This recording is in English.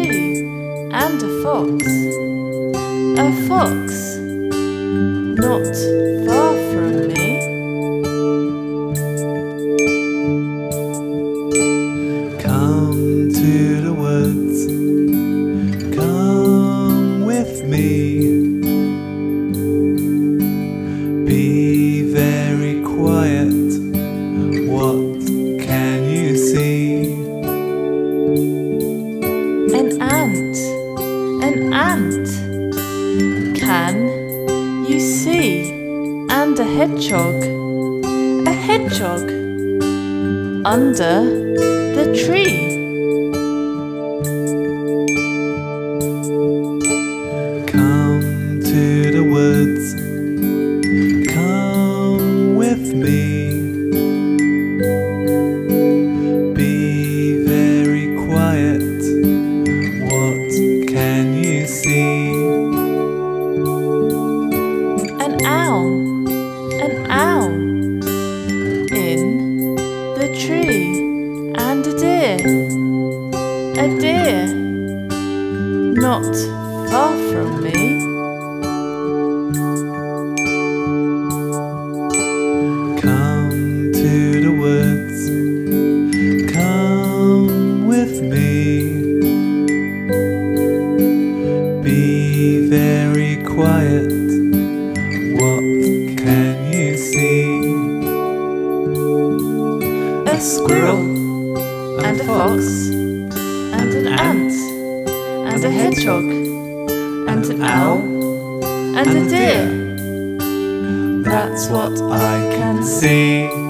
tree and a fox. A fox not far from me. Come to the woods, come with me. Be very quiet, what can you see? An ant, an ant, can you see? And a hedgehog under the tree. Come to the woods, come with me. Be very quiet, what can you see? An owl in the tree. And a deer not far from me. Come to the woods, come with me. Be very quiet, what can you see? A squirrel and a fox and an ant and a hedgehog and an owl and a deer. That's what I can see.